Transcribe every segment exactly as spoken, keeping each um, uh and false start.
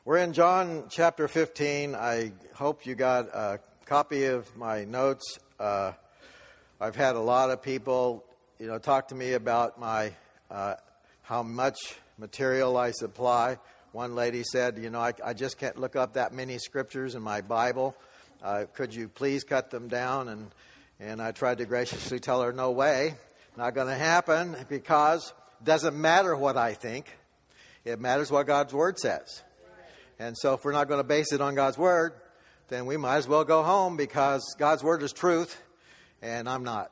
We're in John chapter fifteen. I hope you got a copy of my notes. Uh, I've had a lot of people, you know, talk to me about my uh, how much material I supply. One lady said, you know, I, I just can't look up that many scriptures in my Bible. Uh, could you please cut them down? And and I tried to graciously tell her, no way, not going to happen, because it doesn't matter what I think. It matters what God's Word says. And so if we're not going to base it on God's Word, then we might as well go home, because God's Word is truth, and I'm not.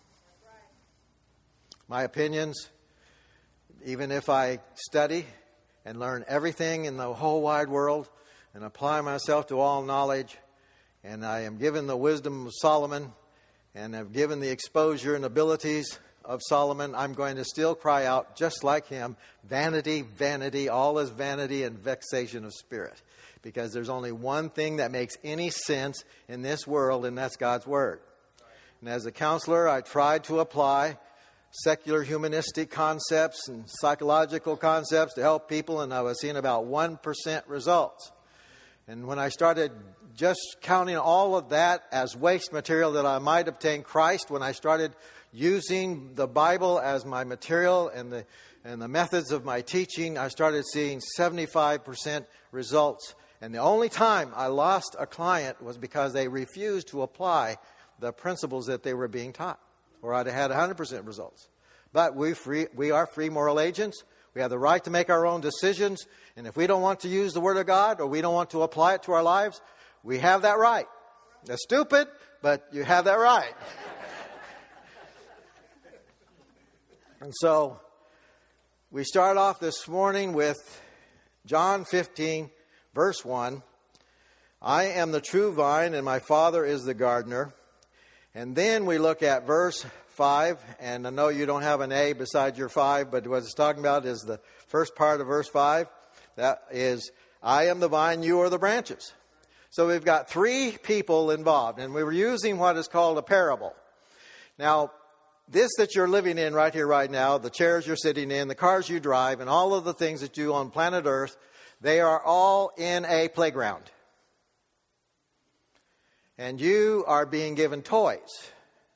My opinions, even if I study and learn everything in the whole wide world and apply myself to all knowledge, and I am given the wisdom of Solomon and have given the exposure and abilities of Solomon, I'm going to still cry out just like him, vanity, vanity, all is vanity and vexation of spirit. Because there's only one thing that makes any sense in this world, and that's God's Word. And as a counselor, I tried to apply secular humanistic concepts and psychological concepts to help people, and I was seeing about one percent results. And when I started just counting all of that as waste material that I might obtain Christ, when I started using the Bible as my material and the and the methods of my teaching, I started seeing seventy-five percent results. And the only time I lost a client was because they refused to apply the principles that they were being taught, or I'd have had one hundred percent results. But we free we are free moral agents. We have the right to make our own decisions. And if we don't want to use the Word of God, or we don't want to apply it to our lives, we have that right. That's stupid, but you have that right. And so we start off this morning with John fifteen, verse one. I am the true vine, and my Father is the gardener. And then we look at verse five, and I know you don't have an A beside your five, but what it's talking about is the first part of verse five. That is, I am the vine, you are the branches. So we've got three people involved, and we were using what is called a parable. Now, this that you're living in right here, right now, the chairs you're sitting in, the cars you drive, and all of the things that you do on planet Earth, they are all in a playground. And you are being given toys.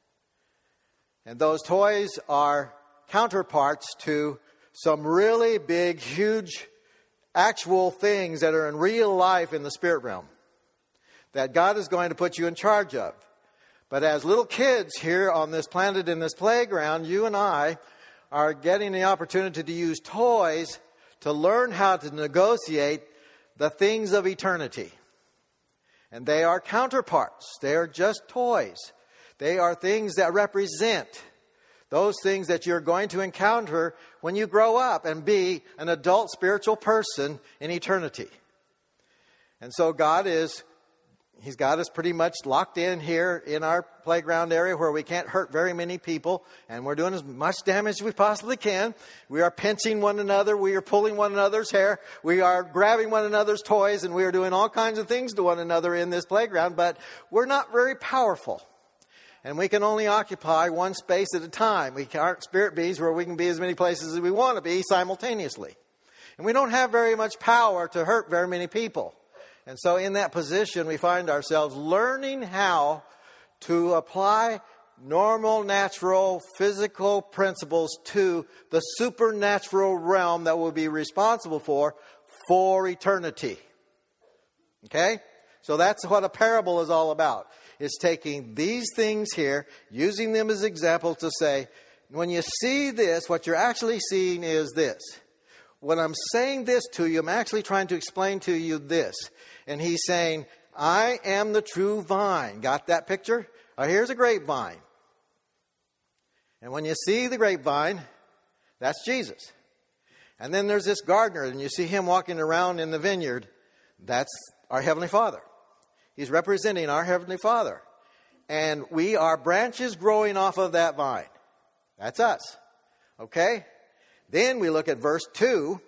And those toys are counterparts to some really big, huge, actual things that are in real life in the spirit realm that God is going to put you in charge of. But as little kids here on this planet, in this playground, you and I are getting the opportunity to use toys to learn how to negotiate the things of eternity. And they are counterparts. They are just toys. They are things that represent those things that you're going to encounter when you grow up and be an adult spiritual person in eternity. And so God is He's got us pretty much locked in here in our playground area where we can't hurt very many people. And we're doing as much damage as we possibly can. We are pinching one another. We are pulling one another's hair. We are grabbing one another's toys. And we are doing all kinds of things to one another in this playground. But we're not very powerful. And we can only occupy one space at a time. We aren't spirit beings where we can be as many places as we want to be simultaneously. And we don't have very much power to hurt very many people. And so in that position, we find ourselves learning how to apply normal, natural, physical principles to the supernatural realm that we'll be responsible for, for eternity. Okay? So that's what a parable is all about. It's taking these things here, using them as examples to say, when you see this, what you're actually seeing is this. When I'm saying this to you, I'm actually trying to explain to you this. And he's saying, I am the true vine. Got that picture? Uh, here's a grapevine. And when you see the grapevine, that's Jesus. And then there's this gardener, and you see him walking around in the vineyard. That's our Heavenly Father. He's representing our Heavenly Father. And we are branches growing off of that vine. That's us. Okay? Then we look at verse two.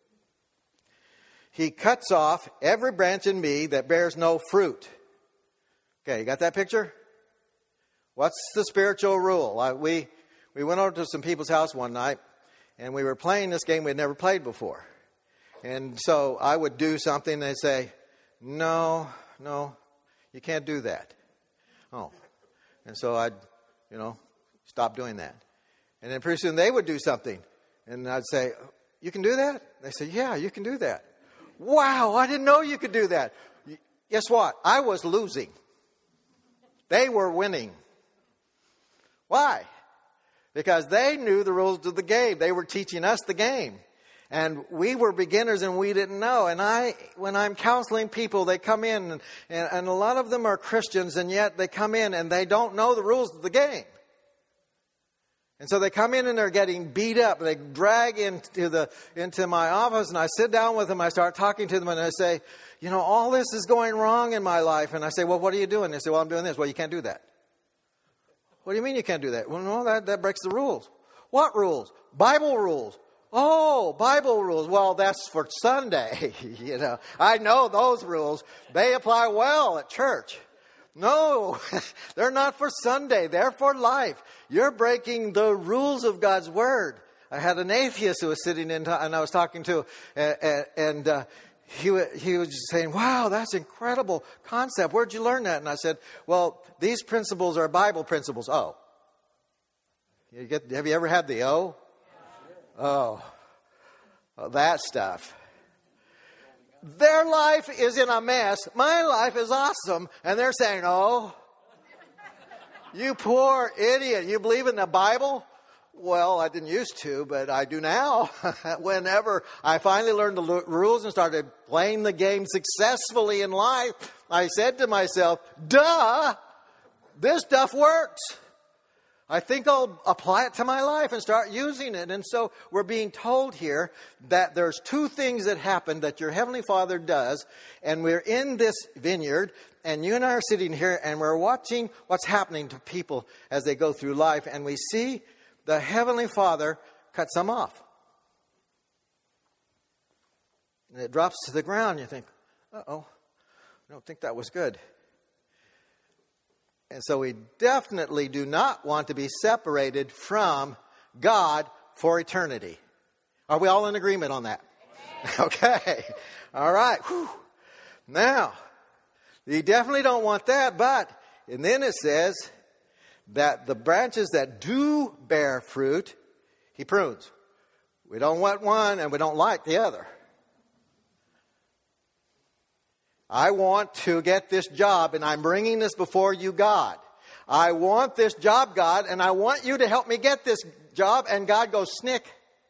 He cuts off every branch in me that bears no fruit. Okay, you got that picture? What's the spiritual rule? Uh, we we went over to some people's house one night, and we were playing this game we had never played before. And so I would do something, and they'd say, no, no, you can't do that. Oh. And so I'd, you know, stop doing that. And then pretty soon they would do something. And I'd say, you can do that? They said, yeah, you can do that. Wow, I didn't know you could do that. Guess what? I was losing. They were winning. Why? Because they knew the rules of the game. They were teaching us the game. And we were beginners and we didn't know. And I, when I'm counseling people, they come in and, and, and a lot of them are Christians, and yet they come in and they don't know the rules of the game. And so they come in and they're getting beat up. They drag into the into my office, and I sit down with them. I start talking to them, and I say, you know, all this is going wrong in my life. And I say, well, what are you doing? They say, well, I'm doing this. Well, you can't do that. What do you mean you can't do that? Well, no, that, that breaks the rules. What rules? Bible rules. Oh, Bible rules. Well, that's for Sunday. You know, I know those rules. They apply well at church. No, they're not for Sunday. They're for life. You're breaking the rules of God's Word. I had an atheist who was sitting in, and I was talking to, and, and uh, he, he was just saying, wow, that's incredible concept. Where'd you learn that? And I said, well, these principles are Bible principles. Oh. You get, have you ever had the O? Oh, oh, that stuff. Their life is in a mess. My life is awesome. And they're saying, oh, you poor idiot. You believe in the Bible? Well, I didn't used to, but I do now. Whenever I finally learned the l- rules and started playing the game successfully in life, I said to myself, duh, this stuff works. I think I'll apply it to my life and start using it. And so we're being told here that there's two things that happen that your Heavenly Father does. And we're in this vineyard, and you and I are sitting here, and we're watching what's happening to people as they go through life. And we see the Heavenly Father cut some off. And it drops to the ground. You think, uh-oh, I don't think that was good. And so we definitely do not want to be separated from God for eternity. Are we all in agreement on that? Okay. All right. Whew. Now, you definitely don't want that, but, and then it says that the branches that do bear fruit, He prunes. We don't want one and we don't like the other. I want to get this job, and I'm bringing this before you, God. I want this job, God, and I want you to help me get this job. And God goes, snick.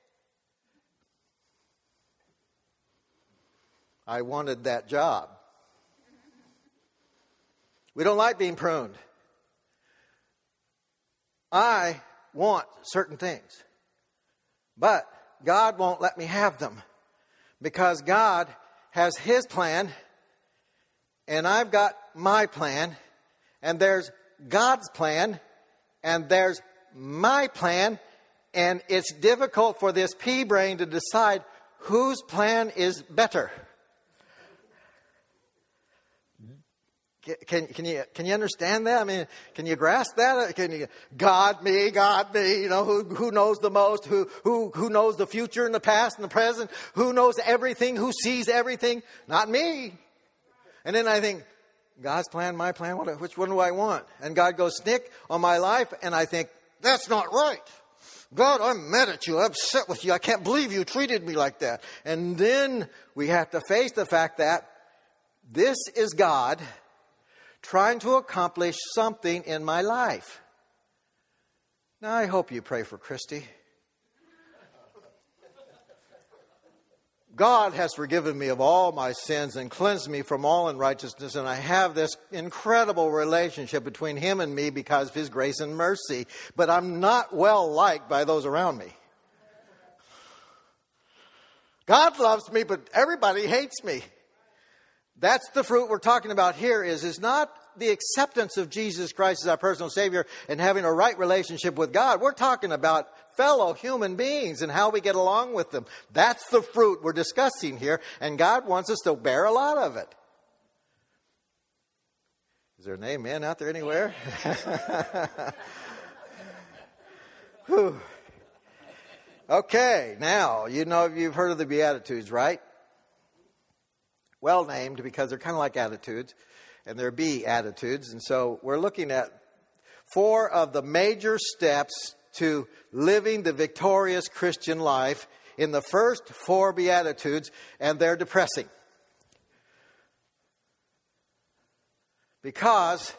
I wanted that job. We don't like being pruned. I want certain things, but God won't let me have them because God has His plan. And I've got my plan, and there's God's plan, and there's my plan, and it's difficult for this pea brain to decide whose plan is better. Can, can you can you understand that? I mean, can you grasp that? Can you God me, God me? You know, who who knows the most? Who who who knows the future and the past and the present? Who knows everything? Who sees everything? Not me. And then I think, God's plan, my plan, what, which one do I want? And God goes, snick on my life. And I think, that's not right. God, I'm mad at you. I'm upset with you. I can't believe you treated me like that. And then we have to face the fact that this is God trying to accomplish something in my life. Now, I hope you pray for Christy. God has forgiven me of all my sins and cleansed me from all unrighteousness, and I have this incredible relationship between Him and me because of His grace and mercy. But I'm not well liked by those around me. God loves me, but everybody hates me. That's the fruit we're talking about here is, is not the acceptance of Jesus Christ as our personal Savior and having a right relationship with God. We're talking about fellow human beings and how we get along with them. That's the fruit we're discussing here, and God wants us to bear a lot of it. Is there an amen out there anywhere? Okay, now, you know, you've heard of the Beatitudes, right? well named because they're kind of like attitudes, and they're Beatitudes. And so we're looking at four of the major steps to living the victorious Christian life in the first four Beatitudes, and they're depressing. Because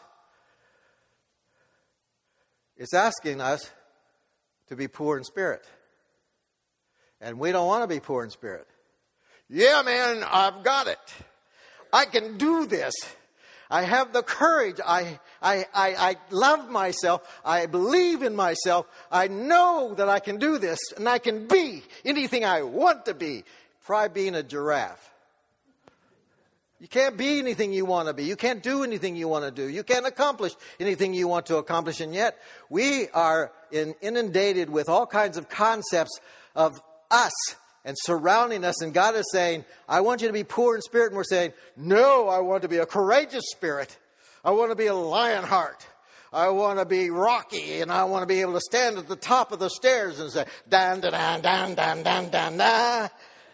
it's asking us to be poor in spirit. And we don't want to be poor in spirit. Yeah, man, I've got it. I can do this. I have the courage. I, I, I, I love myself. I believe in myself. I know that I can do this, and I can be anything I want to be. Try being a giraffe. You can't be anything you want to be. You can't do anything you want to do. You can't accomplish anything you want to accomplish. And yet, we are in, inundated with all kinds of concepts of us and surrounding us. And God is saying, I want you to be poor in spirit. And we're saying, no, I want to be a courageous spirit. I want to be a lion heart. I want to be Rocky. And I want to be able to stand at the top of the stairs and say, dan, dan, dan, dan, dan, dan, dan, dan.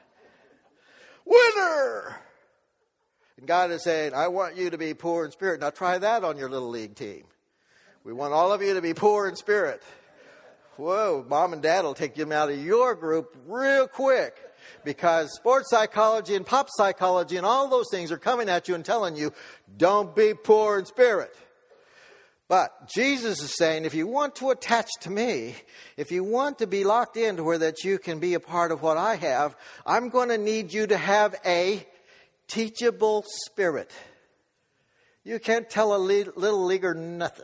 Winner! And God is saying, I want you to be poor in spirit. Now try that on your little league team. We want all of you to be poor in spirit. Whoa, mom and dad will take them out of your group real quick. Because sports psychology and pop psychology and all those things are coming at you and telling you, don't be poor in spirit. But Jesus is saying, if you want to attach to me, if you want to be locked into where that you can be a part of what I have, I'm going to need you to have a teachable spirit. You can't tell a little leaguer nothing.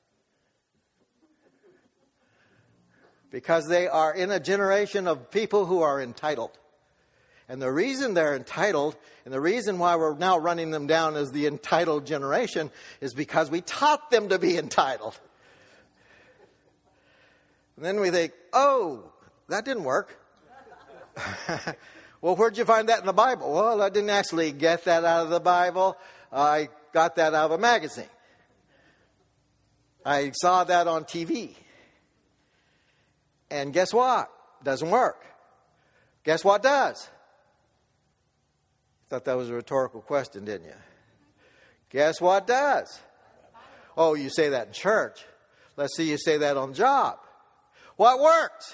Because they are in a generation of people who are entitled. And the reason they're entitled, and the reason why we're now running them down as the entitled generation, is because we taught them to be entitled. And then we think, oh, that didn't work. Well, where'd you find that in the Bible? Well, I didn't actually get that out of the Bible. I got that out of a magazine. I saw that on T V. And guess what? Doesn't work. Guess what does? Thought that was a rhetorical question, didn't you? Guess what does? Oh, you say that in church. Let's see you say that on the job. What works?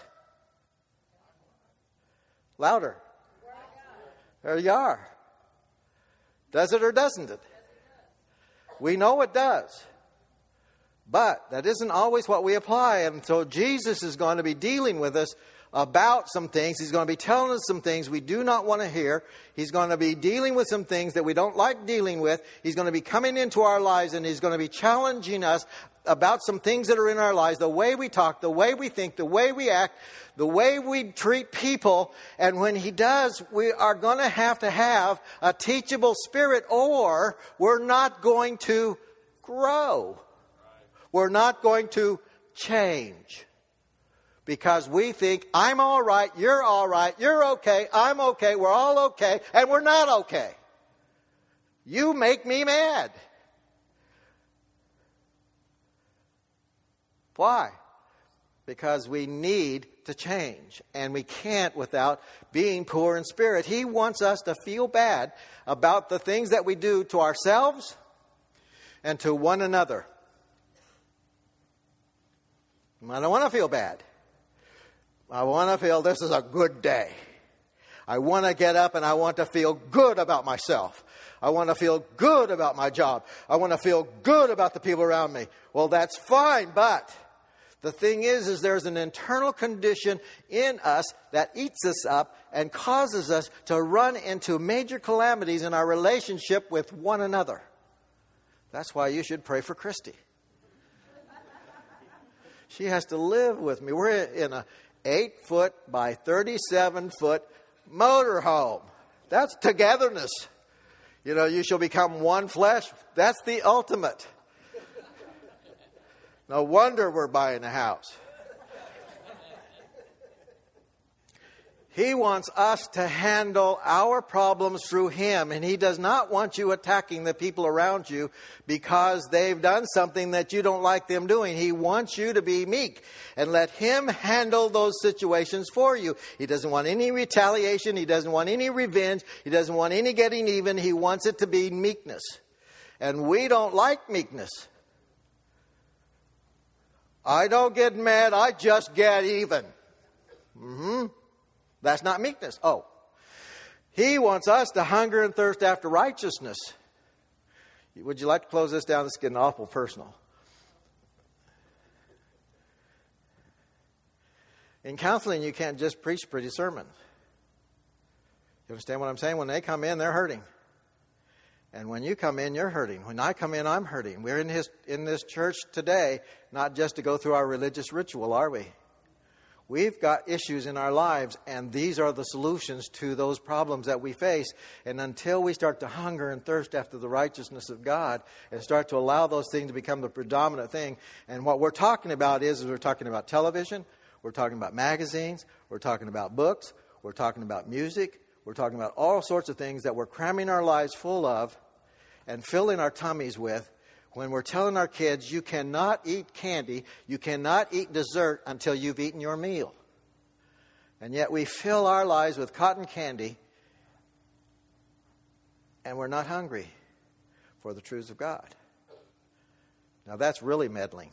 Louder. There you are. Does it or doesn't it? We know it does. But that isn't always what we apply. And so Jesus is going to be dealing with us about some things. He's going to be telling us some things we do not want to hear. He's going to be dealing with some things that we don't like dealing with. He's going to be coming into our lives, and he's going to be challenging us about some things that are in our lives, the way we talk, the way we think, the way we act, the way we treat people. And when he does, we are going to have to have a teachable spirit, or we're not going to grow. We're not going to change. Because we think, I'm all right, you're all right, you're okay, I'm okay, we're all okay, and we're not okay. You make me mad. Why? Because we need to change, and we can't without being poor in spirit. He wants us to feel bad about the things that we do to ourselves and to one another. I don't want to feel bad. I want to feel this is a good day. I want to get up and I want to feel good about myself. I want to feel good about my job. I want to feel good about the people around me. Well, that's fine, but the thing is, is there's an internal condition in us that eats us up and causes us to run into major calamities in our relationship with one another. That's why you should pray for Christy. She has to live with me. We're in a eight foot by thirty-seven foot motorhome. That's togetherness. You know, you shall become one flesh. That's the ultimate. No wonder we're buying a house. He wants us to handle our problems through Him. And He does not want you attacking the people around you because they've done something that you don't like them doing. He wants you to be meek and let Him handle those situations for you. He doesn't want any retaliation. He doesn't want any revenge. He doesn't want any getting even. He wants it to be meekness. And we don't like meekness. I don't get mad. I just get even. Mm-hmm. That's not meekness. Oh. He wants us to hunger and thirst after righteousness. Would you like to close this down? This is getting awful personal. In counseling, you can't just preach pretty sermons. You understand what I'm saying? When they come in, they're hurting. And when you come in, you're hurting. When I come in, I'm hurting. We're in his, in this church today, not just to go through our religious ritual, are we? We've got issues in our lives, and these are the solutions to those problems that we face. And until we start to hunger and thirst after the righteousness of God and start to allow those things to become the predominant thing, and what we're talking about is, is we're talking about television, we're talking about magazines, we're talking about books, we're talking about music, we're talking about all sorts of things that we're cramming our lives full of and filling our tummies with. When we're telling our kids, you cannot eat candy, you cannot eat dessert until you've eaten your meal. And yet we fill our lives with cotton candy, and we're not hungry for the truths of God. Now that's really meddling.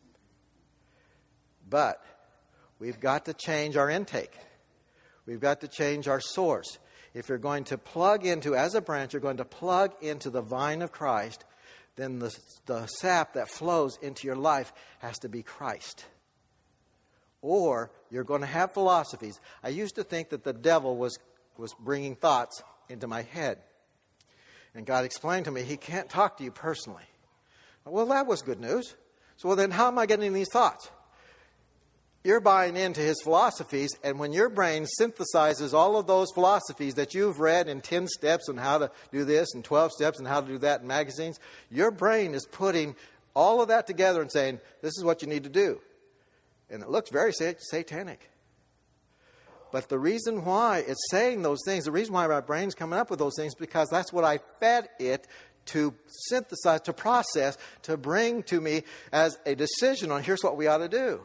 But we've got to change our intake. We've got to change our source. If you're going to plug into, as a branch, you're going to plug into the vine of Christ, then the, the sap that flows into your life has to be Christ. Or you're going to have philosophies. I used to think that the devil was, was bringing thoughts into my head. And God explained to me, he can't talk to you personally. Well, that was good news. So well, then how am I getting these thoughts? You're buying into his philosophies, and when your brain synthesizes all of those philosophies that you've read in ten steps on how to do this and twelve steps on how to do that in magazines, your brain is putting all of that together and saying, this is what you need to do. And it looks very satanic. But the reason why it's saying those things, the reason why my brain's coming up with those things, because that's what I fed it to synthesize, to process, to bring to me as a decision on here's what we ought to do.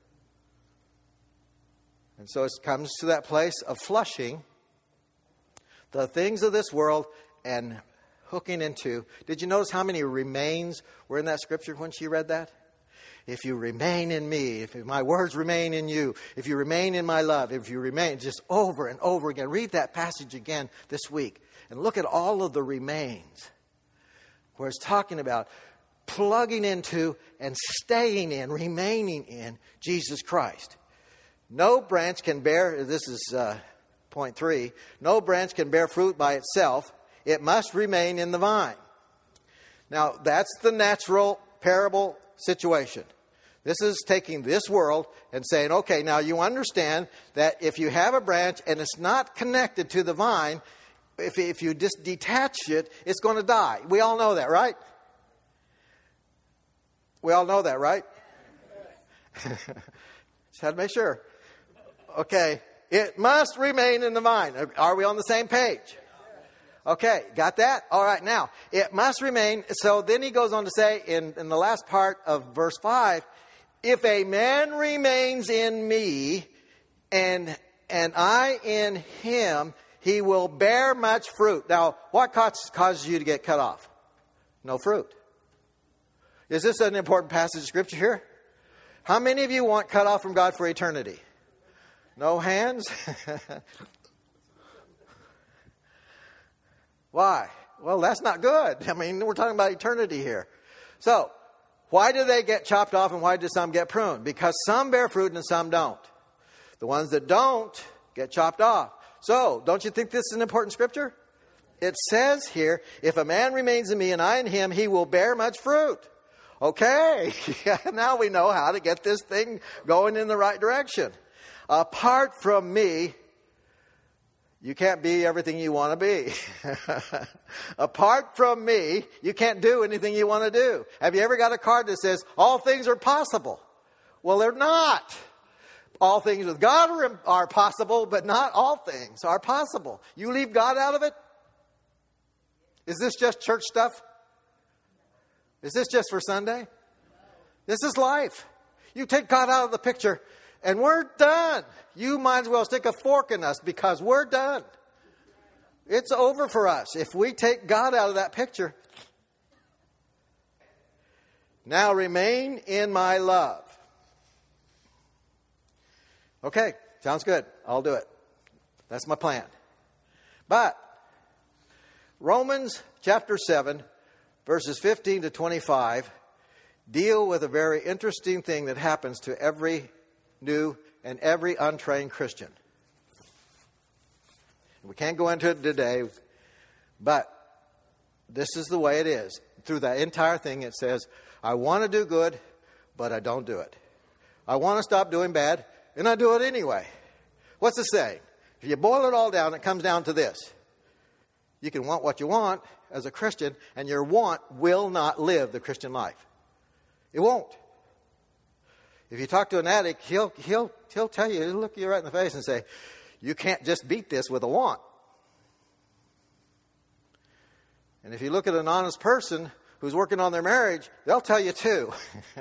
And so it comes to that place of flushing the things of this world and hooking into. Did you notice how many remains were in that scripture when she read that? If you remain in me, if my words remain in you, if you remain in my love, if you remain, just over and over again. Read that passage again this week and look at all of the remains where it's talking about plugging into and staying in, remaining in Jesus Christ. No branch can bear, this is uh, point three, no branch can bear fruit by itself. It must remain in the vine. Now, that's the natural parable situation. This is taking this world and saying, okay, now you understand that if you have a branch and it's not connected to the vine, if, if you just detach it, it's going to die. We all know that, right? We all know that, right? Just had to make sure. Okay, it must remain in the vine. Are we on the same page? Okay, got that? All right, now, it must remain. So then he goes on to say in, in the last part of verse five, if a man remains in me and, and I in him, he will bear much fruit. Now, what causes, causes you to get cut off? No fruit. Is this an important passage of Scripture here? How many of you want cut off from God for eternity? No hands? Why? Well, that's not good. I mean, we're talking about eternity here. So, why do they get chopped off and why do some get pruned? Because some bear fruit and some don't. The ones that don't get chopped off. So, don't you think this is an important scripture? It says here, if a man remains in me and I in him, he will bear much fruit. Okay, now we know how to get this thing going in the right direction. Apart from me, you can't be everything you want to be. Apart from me, you can't do anything you want to do. Have you ever got a card that says, all things are possible? Well, they're not. All things with God are, are possible, but not all things are possible. You leave God out of it? Is this just church stuff? Is this just for Sunday? This is life. You take God out of the picture and we're done. You might as well stick a fork in us because we're done. It's over for us. If we take God out of that picture. Now remain in my love. Okay, sounds good. I'll do it. That's my plan. But Romans chapter seven, verses fifteen to twenty-five, deal with a very interesting thing that happens to every new and every untrained Christian. We can't go into it today, but this is the way it is. Through that entire thing, it says, I want to do good, but I don't do it. I want to stop doing bad, and I do it anyway. What's the saying? If you boil it all down, it comes down to this. You can want what you want as a Christian, and your want will not live the Christian life. It won't. If you talk to an addict, he'll he'll he'll tell you, he'll look you right in the face and say, you can't just beat this with a want. And if you look at an honest person who's working on their marriage, they'll tell you too.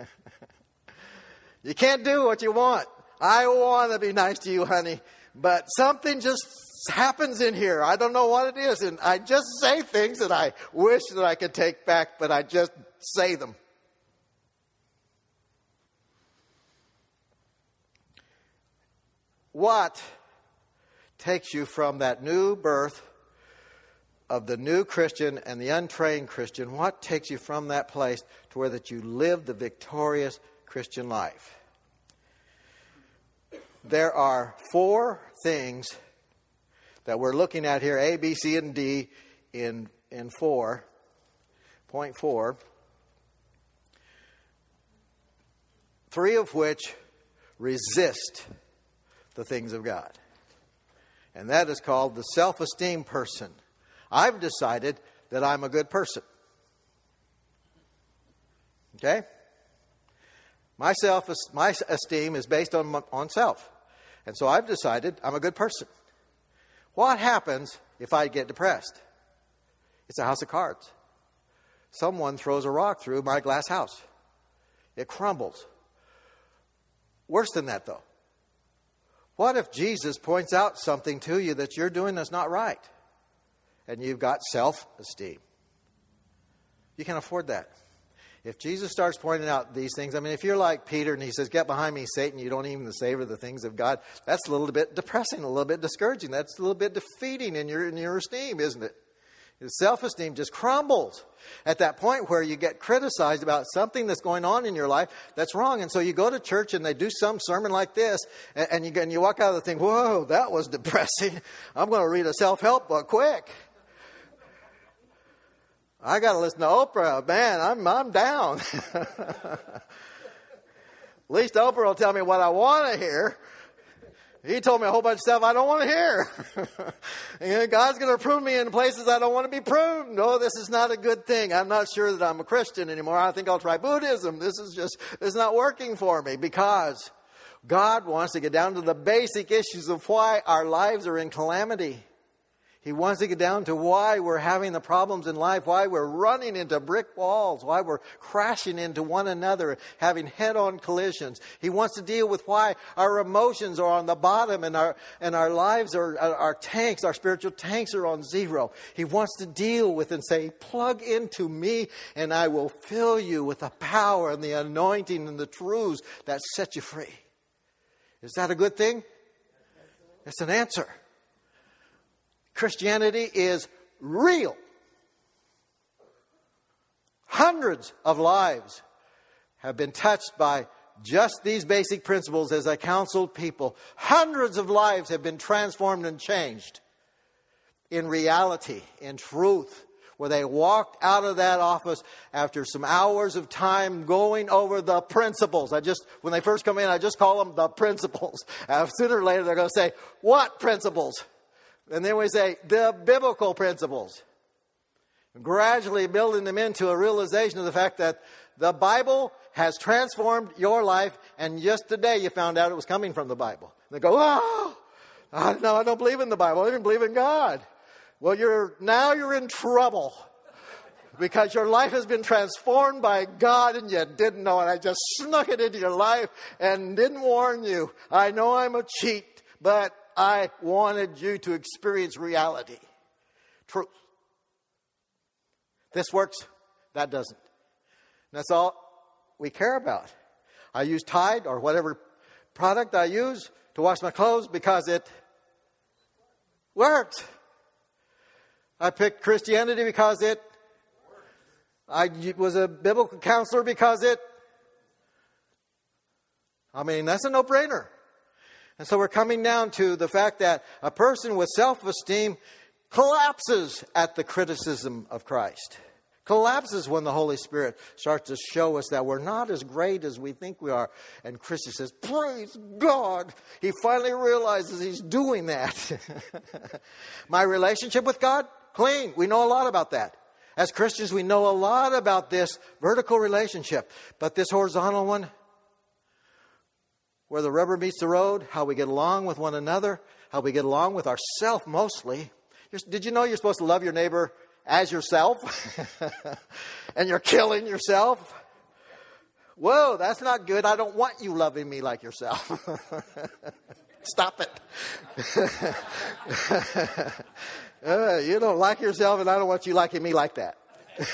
You can't do what you want. I want to be nice to you, honey, but something just happens in here. I don't know what it is, and I just say things that I wish that I could take back, but I just say them. What takes you from that new birth of the new Christian and the untrained Christian? What takes you from that place to where that you live the victorious Christian life? There are four things that we're looking at here, A, B, C, and D, in, in four, point four, three of which resist the things of God. And that is called the self-esteem person. I've decided that I'm a good person. Okay? My self, my esteem is based on, on self. And so I've decided I'm a good person. What happens if I get depressed? It's a house of cards. Someone throws a rock through my glass house. It crumbles. Worse than that, though. What if Jesus points out something to you that you're doing that's not right? And you've got self-esteem. You can afford that. If Jesus starts pointing out these things, I mean, if you're like Peter and he says, get behind me, Satan, you don't even savor the things of God, that's a little bit depressing, a little bit discouraging. That's a little bit defeating in your, in your esteem, isn't it? Your self-esteem just crumbles at that point where you get criticized about something that's going on in your life that's wrong. And so you go to church and they do some sermon like this, and, and, you, and you walk out of the thing, whoa, that was depressing. I'm going to read a self-help book quick. I got to listen to Oprah. Man, I'm I'm down. At least Oprah will tell me what I want to hear. He told me a whole bunch of stuff I don't want to hear. And God's going to prune me in places I don't want to be pruned. No, this is not a good thing. I'm not sure that I'm a Christian anymore. I think I'll try Buddhism. This is just, this is not working for me, because God wants to get down to the basic issues of why our lives are in calamity. He wants to get down to why we're having the problems in life, why we're running into brick walls, why we're crashing into one another, having head-on collisions. He wants to deal with why our emotions are on the bottom and our and our lives are, our tanks, our spiritual tanks are on zero. He wants to deal with and say, plug into me and I will fill you with the power and the anointing and the truths that set you free. Is that a good thing? It's an answer. Christianity is real. Hundreds of lives have been touched by just these basic principles as I counseled people. Hundreds of lives have been transformed and changed in reality, in truth, where they walked out of that office after some hours of time going over the principles. I just, when they first come in, I just call them the principles. Uh, sooner or later, they're going to say, what principles? And then we say, the biblical principles. gradually building them into a realization of the fact that the Bible has transformed your life, and just today you found out it was coming from the Bible. They go, oh, I, no, I don't believe in the Bible. I didn't believe in God. Well, you're now you're in trouble because your life has been transformed by God and you didn't know it. I just snuck it into your life and didn't warn you. I know I'm a cheat, but I wanted you to experience reality. Truth. This works. That doesn't. That's all we care about. I use Tide or whatever product I use to wash my clothes because it works. I picked Christianity because it I was a biblical counselor because it I mean, that's a no-brainer. And so we're coming down to the fact that a person with self-esteem collapses at the criticism of Christ. Collapses when the Holy Spirit starts to show us that we're not as great as we think we are. And Christian says, praise God. He finally realizes he's doing that. My relationship with God, clean. We know a lot about that. As Christians, we know a lot about this vertical relationship. But this horizontal one, where the rubber meets the road, how we get along with one another, how we get along with ourselves mostly. Did you know you're supposed to love your neighbor as yourself? And you're killing yourself? Whoa, that's not good. I don't want you loving me like yourself. Stop it. uh, you don't like yourself, and I don't want you liking me like that.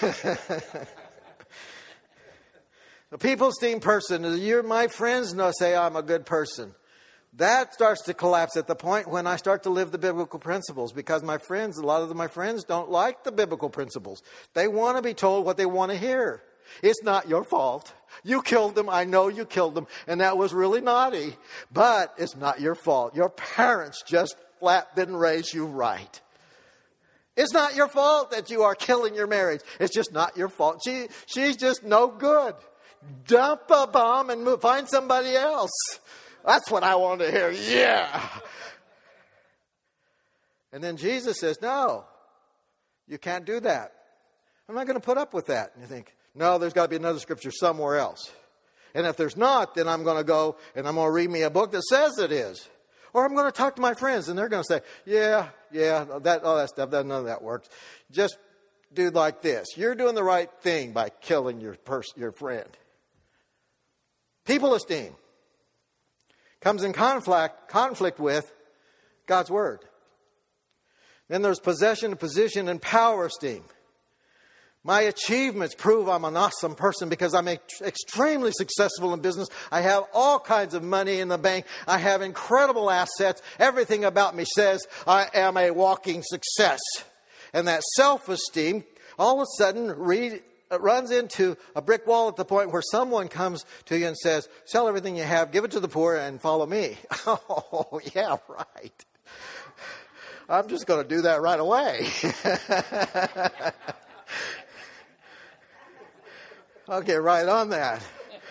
The people esteem person, you're my friends, no, say I'm a good person. That starts to collapse at the point when I start to live the biblical principles, because my friends, a lot of my friends don't like the biblical principles. They want to be told what they want to hear. It's not your fault. You killed them. I know you killed them. And that was really naughty. But it's not your fault. Your parents just flat didn't raise you right. It's not your fault that you are killing your marriage. It's just not your fault. She, she's just no good. Dump a bomb and move, find somebody else. That's what I want to hear. Yeah. And then Jesus says, no, you can't do that. I'm not going to put up with that. And you think, no, there's got to be another scripture somewhere else. And if there's not, then I'm going to go and I'm going to read me a book that says it is. Or I'm going to talk to my friends and they're going to say, yeah, yeah, that, all that stuff, that, none of that works. Just do like this. You're doing the right thing by killing your pers- your friend. People esteem comes in conflict, conflict with God's Word. Then there's possession, position, and power esteem. My achievements prove I'm an awesome person because I'm extremely successful in business. I have all kinds of money in the bank. I have incredible assets. Everything about me says I am a walking success. And that self-esteem all of a sudden read, runs into a brick wall at the point where someone comes to you and says, sell everything you have, give it to the poor, and follow me. Oh, yeah, right. I'm just going to do that right away. I'll get right on that.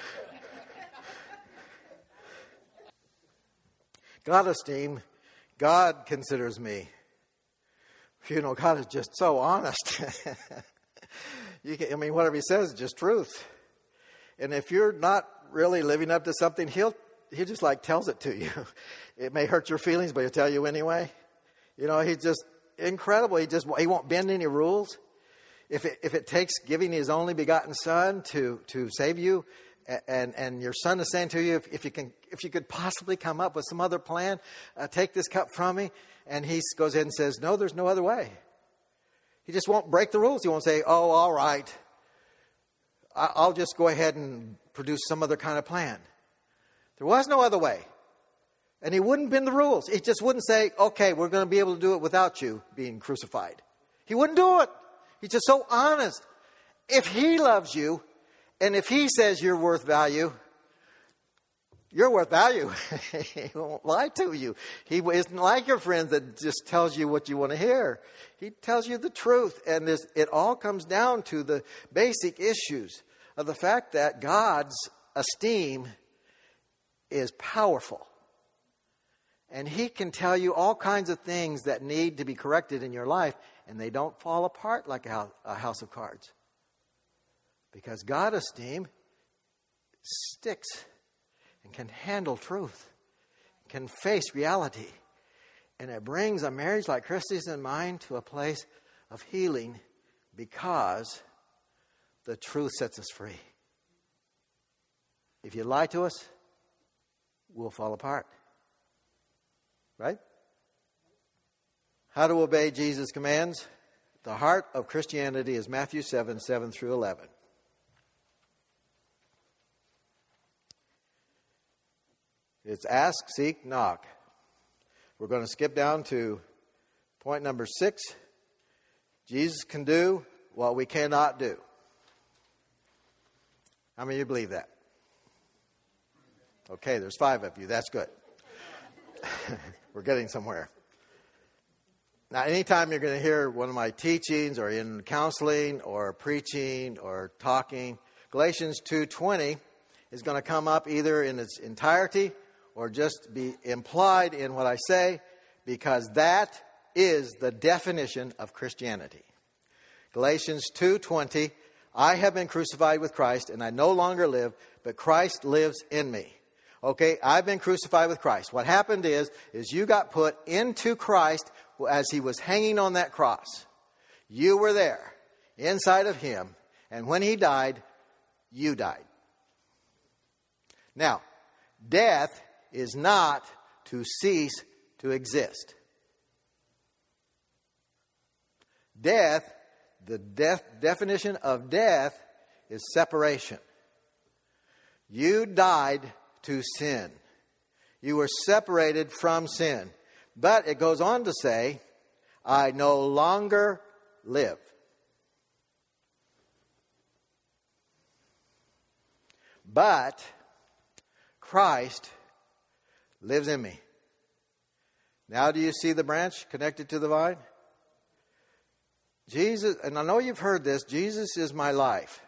God esteem, God considers me. You know, God is just so honest. You can, I mean, whatever he says is just truth. And if you're not really living up to something, he'll he just like tells it to you. It may hurt your feelings, but he'll tell you anyway. You know, he's just incredible. He just he won't bend any rules. If it, if it takes giving his only begotten son to, to save you, and and your son is saying to you, if, if you can if you could possibly come up with some other plan, uh, take this cup from me, and he goes ahead and says, no, there's no other way. He just won't break the rules. He won't say, oh, all right, I'll just go ahead and produce some other kind of plan. There was no other way. And he wouldn't bend the rules. He just wouldn't say, okay, we're going to be able to do it without you being crucified. He wouldn't do it. He's just so honest. If he loves you, and if he says you're worth value, you're worth value. He won't lie to you. He isn't like your friend that just tells you what you want to hear. He tells you the truth. And this, it all comes down to the basic issues of the fact that God's esteem is powerful. And he can tell you all kinds of things that need to be corrected in your life. and they don't fall apart like a house of cards. Because God esteem sticks and can handle truth, can face reality. And it brings a marriage like Christy's and mine to a place of healing because the truth sets us free. If you lie to us, we'll fall apart. Right? How to obey Jesus' commands? The heart of Christianity is Matthew seven, seven through eleven. It's ask, seek, knock. We're going to skip down to point number six. Jesus can do what we cannot do. How many of you believe that? Okay, there's five of you. That's good. We're getting somewhere. Now, anytime you're going to hear one of my teachings or in counseling or preaching or talking, Galatians two twenty is going to come up either in its entirety or just be implied in what I say, because that is the definition of Christianity. Galatians two twenty, I have been crucified with Christ, and I no longer live, but Christ lives in me. Okay, I've been crucified with Christ. What happened is, is you got put into Christ as he was hanging on that cross. You were there, inside of him, and when he died, you died. Now, death is not to cease to exist. Death, the death, definition of death is separation. You died to sin. You were separated from sin. But it goes on to say, I no longer live. But Christ lives in me. Now do you see the branch connected to the vine? Jesus, and I know you've heard this, Jesus is my life.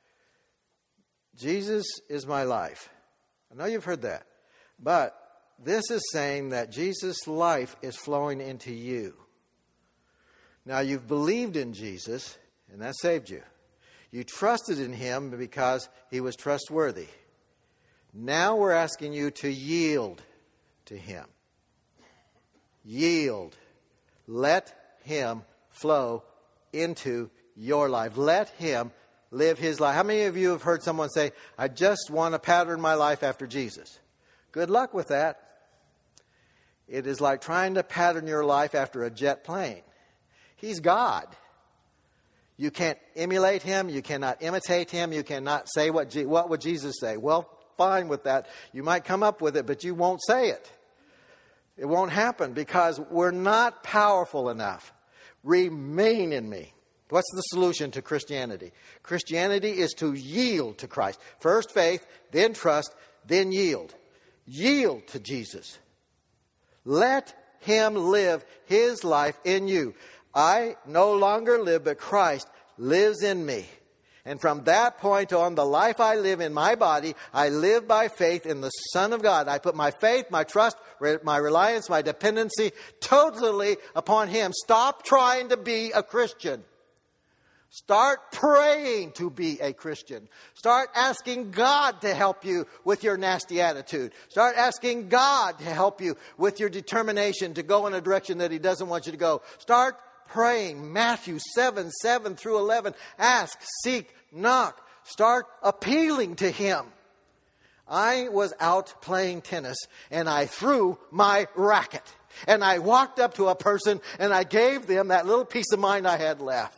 Jesus is my life. I know you've heard that. But this is saying that Jesus' life is flowing into you. Now you've believed in Jesus, and that saved you. You trusted in him because he was trustworthy. Now we're asking you to yield to him. Yield. Let him flow into your life. Let him live his life. How many of you have heard someone say, I just want to pattern my life after Jesus? Good luck with that. It is like trying to pattern your life after a jet plane. He's God. You can't emulate him. You cannot imitate him. You cannot say what, Je- what would Jesus say? Well, fine with that. You might come up with it, but you won't say it. It won't happen because we're not powerful enough. Remain in me. What's the solution to Christianity? Christianity is to yield to Christ. First faith, then trust, then yield. Yield to Jesus. Let him live his life in you. I no longer live, but Christ lives in me. And from that point on, the life I live in my body, I live by faith in the Son of God. I put my faith, my trust, my reliance, my dependency totally upon him. Stop trying to be a Christian. Start praying to be a Christian. Start asking God to help you with your nasty attitude. Start asking God to help you with your determination to go in a direction that he doesn't want you to go. Start praying. Matthew seven, seven through eleven. Ask, seek, knock. Start appealing to him. I was out playing tennis and I threw my racket. And I walked up to a person and I gave them that little piece of mind I had left.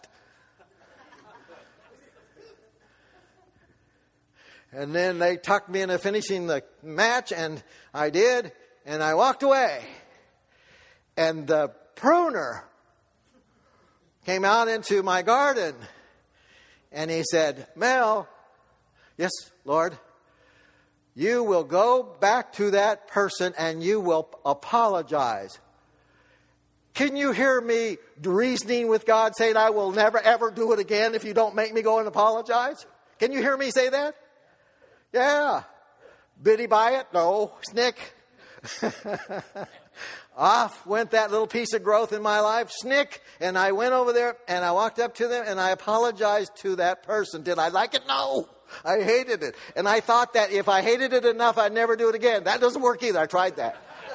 And then they tucked me into finishing the match, and I did, and I walked away. And the pruner came out into my garden, and he said, Mel, yes, Lord, you will go back to that person and you will apologize. Can you hear me reasoning with God, saying, I will never, ever do it again if you don't make me go and apologize? Can you hear me say that? Yeah. Bid he buy it? No. Snick. off went that little piece of growth in my life, snick, and I went over there and I walked up to them and I apologized to that person. Did I like it? No. I hated it. And I thought that if I hated it enough, I'd never do it again. That doesn't work either. I tried that.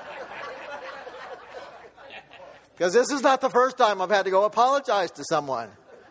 Because this is not the first time I've had to go apologize to someone.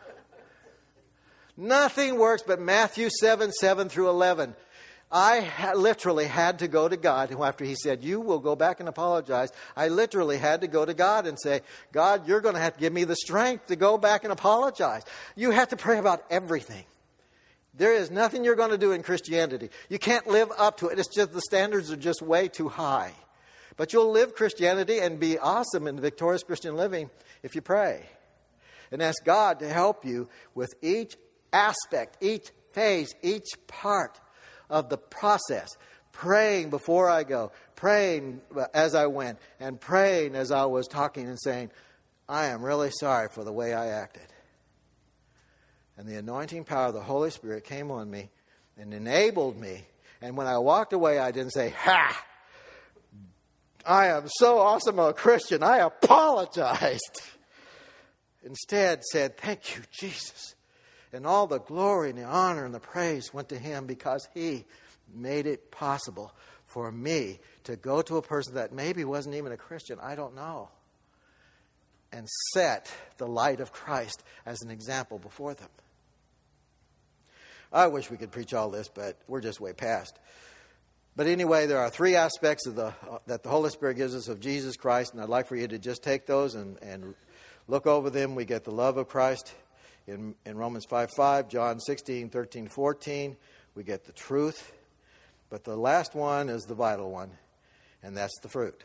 Nothing works but Matthew seven, seven through eleven. I ha- literally had to go to God. After he said, you will go back and apologize, I literally had to go to God and say, God, you're going to have to give me the strength to go back and apologize. You have to pray about everything. There is nothing you're going to do in Christianity. You can't live up to it. It's just the standards are just way too high. But you'll live Christianity and be awesome in victorious Christian living if you pray. And ask God to help you with each aspect, each phase, each part of the process. Praying before I go, praying as I went, and praying as I was talking and saying, I am really sorry for the way I acted. And the anointing power of the Holy Spirit came on me and enabled me. And when I walked away, I didn't say, ha! I am so awesome a Christian. I apologized. Instead said, thank you, Jesus. And all the glory and the honor and the praise went to him because he made it possible for me to go to a person that maybe wasn't even a Christian, I don't know, and set the light of Christ as an example before them. I wish we could preach all this, but we're just way past. But anyway, there are three aspects of the uh, that the Holy Spirit gives us of Jesus Christ, and I'd like for you to just take those and, and look over them. We get the love of Christ in, in Romans five five, John sixteen, thirteen, fourteen. We get the truth. But the last one is the vital one, and that's the fruit.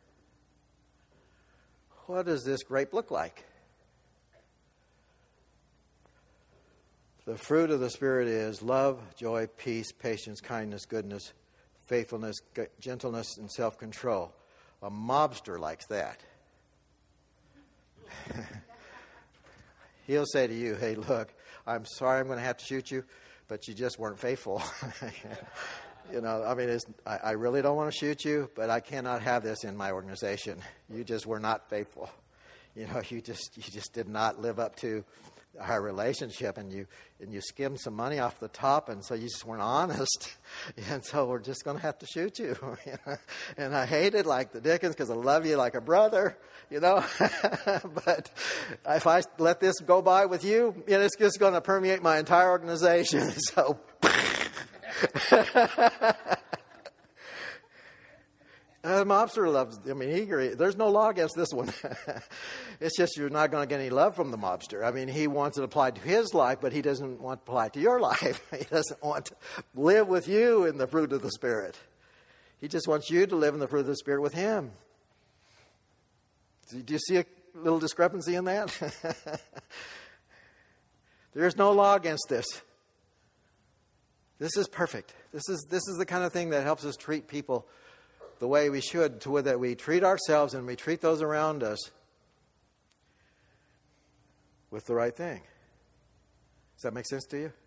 What does this grape look like? The fruit of the Spirit is love, joy, peace, patience, kindness, goodness, faithfulness, gentleness, and self-control. A mobster likes that. He'll say to you, hey, look, I'm sorry I'm going to have to shoot you, but you just weren't faithful. You know, I mean, it's, I, I really don't want to shoot you, but I cannot have this in my organization. You just were not faithful. You know, you just you just did not live up to our relationship, and you and you skimmed some money off the top, and so you just weren't honest, and so we're just going to have to shoot you. And I hate it like the Dickens because I love you like a brother, you know. But if I let this go by with you, you know, it's just going to permeate my entire organization. So. Uh, mobster loves, I mean, he, there's no law against this one. It's just you're not going to get any love from the mobster. I mean, he wants it applied to his life, but he doesn't want it applied to your life. He doesn't want to live with you in the fruit of the Spirit. He just wants you to live in the fruit of the Spirit with him. Do you see a little discrepancy in that? There's no law against this. This is perfect. This is this is the kind of thing that helps us treat people the way we should, to that we treat ourselves and we treat those around us with the right thing. Does that make sense to you?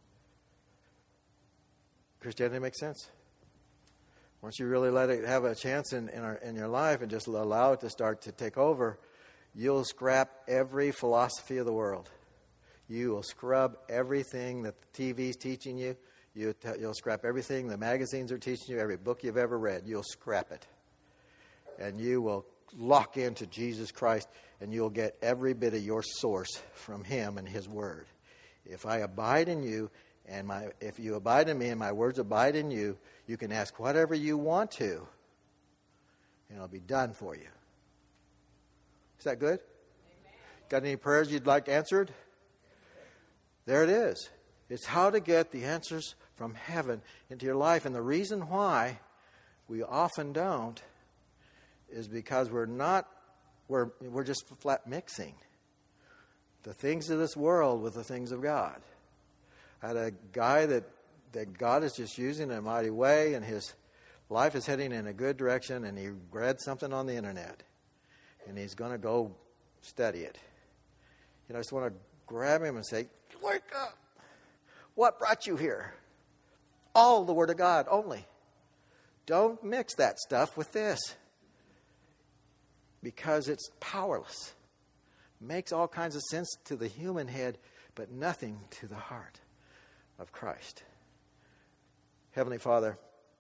Christianity makes sense? Once you really let it have a chance in, in, our, in your life and just allow it to start to take over, you'll scrap every philosophy of the world. You will scrub everything that the T V's teaching you. You t- you'll scrap everything the magazines are teaching you, every book you've ever read. You'll scrap it. And you will lock into Jesus Christ, and you'll get every bit of your source from him and his word. If I abide in you, and my if you abide in me and my words abide in you, you can ask whatever you want to, and it'll be done for you. Is that good? Amen. Got any prayers you'd like answered? There it is. It's how to get the answers from heaven into your life. And the reason why we often don't is because we're not, we're, we're just flat mixing the things of this world with the things of God. I had a guy that, that God is just using in a mighty way, and his life is heading in a good direction, and he read something on the internet, and he's going to go study it. You know, I just want to grab him and say, wake up. What brought you here? All the Word of God only. Don't mix that stuff with this. because it's powerless. Makes all kinds of sense to the human head, but nothing to the heart of Christ. Heavenly Father,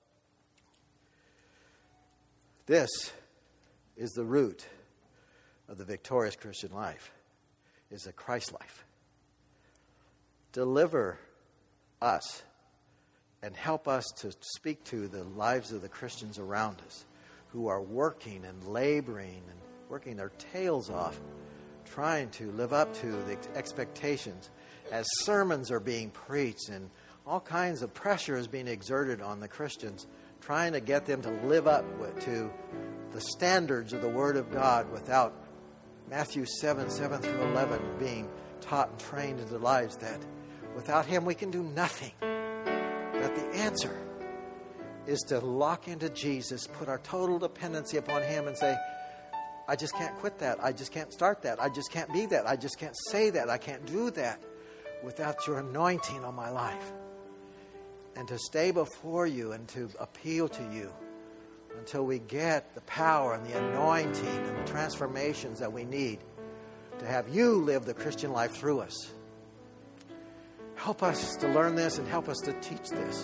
this is the root of the victorious Christian life, is a Christ life. Deliver us and help us to speak to the lives of the Christians around us who are working and laboring and working their tails off, trying to live up to the expectations as sermons are being preached and all kinds of pressure is being exerted on the Christians, trying to get them to live up to the standards of the Word of God without Matthew seven, seven through eleven being taught and trained into lives, that without Him we can do nothing. That the answer is to lock into Jesus, put our total dependency upon Him and say, I just can't quit that. I just can't start that. I just can't be that. I just can't say that. I can't do that without your anointing on my life. And to stay before you and to appeal to you until we get the power and the anointing and the transformations that we need to have you live the Christian life through us. Help us to learn this and help us to teach this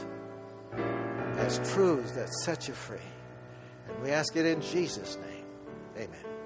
as truths that set you free. And we ask it in Jesus' name. Amen.